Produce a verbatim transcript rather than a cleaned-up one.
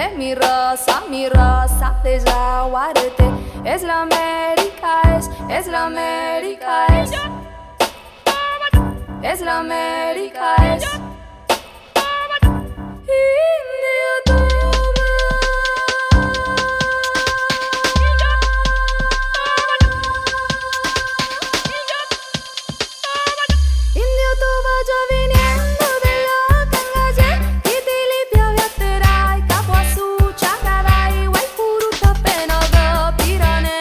de mi rosa, mi rosa de jaguarete. Es la América, es, es la América, es. Es la América, es.